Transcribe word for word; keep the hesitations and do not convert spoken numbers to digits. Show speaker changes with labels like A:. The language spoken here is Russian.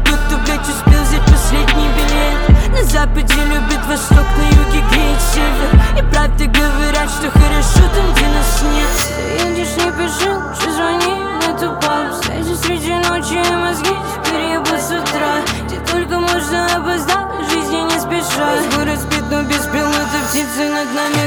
A: тот, кто, блядь, успел взять последний билет. На западе любит восток, на юге греет север. И правда говорят, что хорошо там, где нас нет. Ты едешь, не пиши, лучше звони, нету пауз. Встречи среди ночи и мозги теперь ебут с утра. Где только можно опоздать, жизни не спеша. Весь город спит, но без пилота птицы над нами